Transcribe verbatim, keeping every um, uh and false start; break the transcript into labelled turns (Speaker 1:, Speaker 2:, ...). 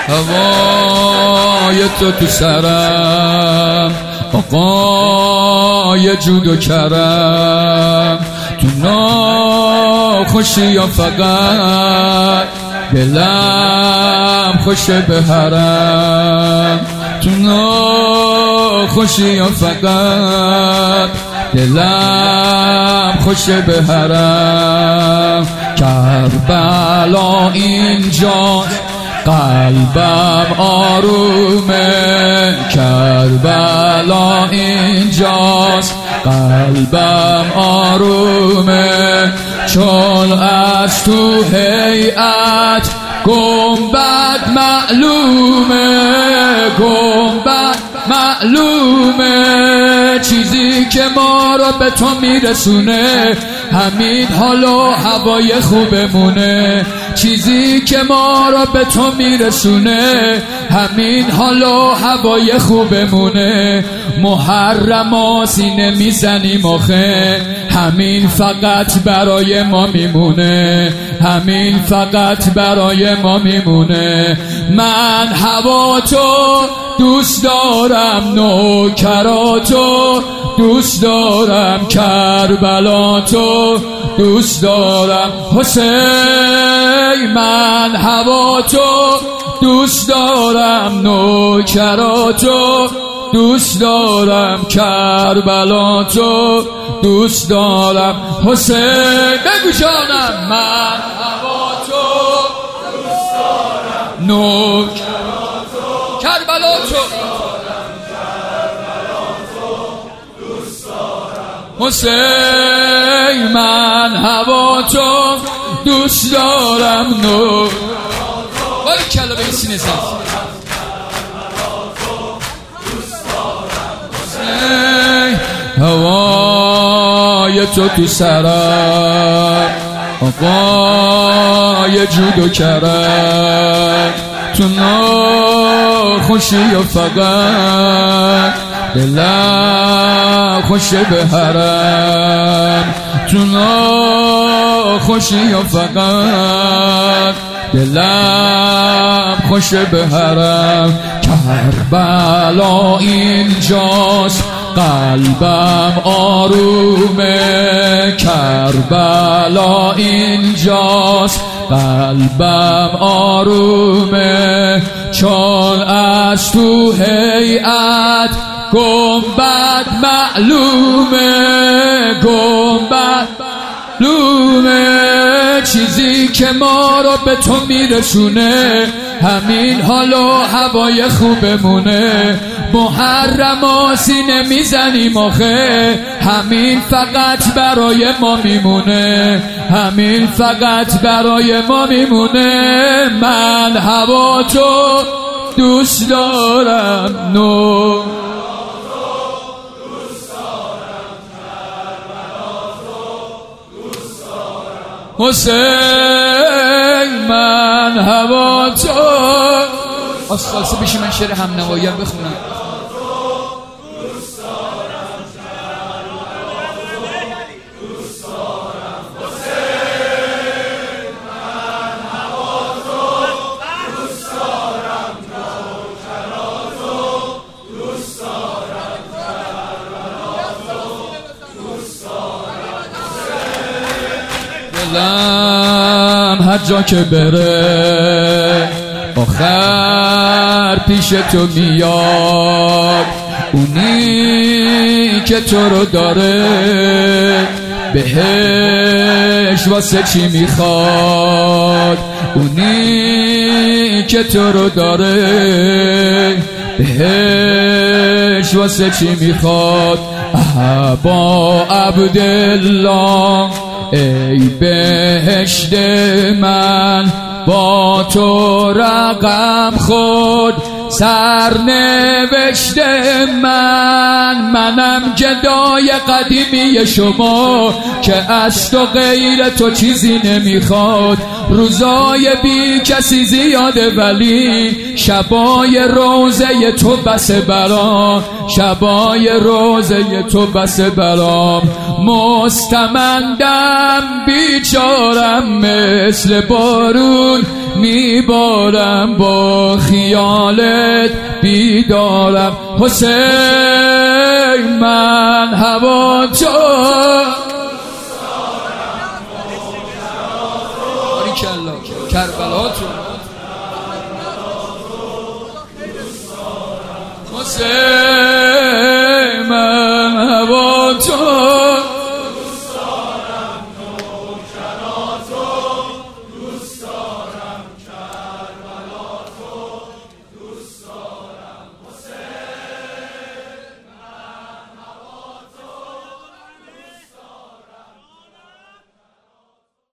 Speaker 1: هوای تو تو سرم، آقای جود و کرم، تو ناخوشی یا فقط دلم خوش به حرم، تو ناخوشی یا فقط دلم خوش به حرم. کربلا اینجا قلبم آرومه، کربلا اینجاست قلبم آرومه، چون از تو هیئت گنبد معلومه، گنبد معلومه، چیزی که ما را به تو میرسونه همین حال و هوای خوبمونه، چیزی که ما را به تو میرسونه همین حال و هوای خوبمونه. محرما سینه میزنیم آخه همین فقط برای ما میمونه، همین فقط برای ما میمونه. من هوا تو دوست دارم، نوکراتو دوست دارم، کربلا تو دوست دارم، حسین من هوا تو دوست دارم، نوکراتو دوست دارم، کربلا تو دوست دارم، حسین بگو جانم من هوا تو دوست دارم، نوکراتو کربلا تو حسین من هوا تو دوست دارم، نو ولی کلا به سینه زد حسین هوای تو تو سرم، آقای جود و کرم، تو ناخوشی و فقط دلم خوش به حرم، تو ناخوشی و فقط دلم خوش به حرم. کربلا اینجاست قلبم آرومه، کربلا اینجاست قلبم آرومه، چون از تو هیئت گنبد معلومه، گنبد معلومه، چیزی که ما رو به تو میرسونه همین حال و هوای خوبمونه. محرما سینه میزنیم آخه همین فقط برای ما میمونه، همین فقط برای ما میمونه. من هوا تو دوست دارم، نو حسین من هوا تو آسفالسه بشی من شعر هم نواییم بخونم. دلم هر جا که بره آخر پیش تو میاد، اونی که تو رو داره بهش واسه چی میخواد، اونی که تو رو داره بهش واسه چی میخواد. ابا عبدالله ای بهشت من با تو رقم خود سرنوشت من، منم گدای قدیمی شما که از تو غیر تو چیزی نمیخواد. روزای بی کسی زیاده ولی شبای روزه تو بس برام، شبای روزه تو بس برام. مستمندم بیچارم مثل بارون میبارم با خیالت بیدارم حسین من هوا تو باریکالله کربلا تو حسین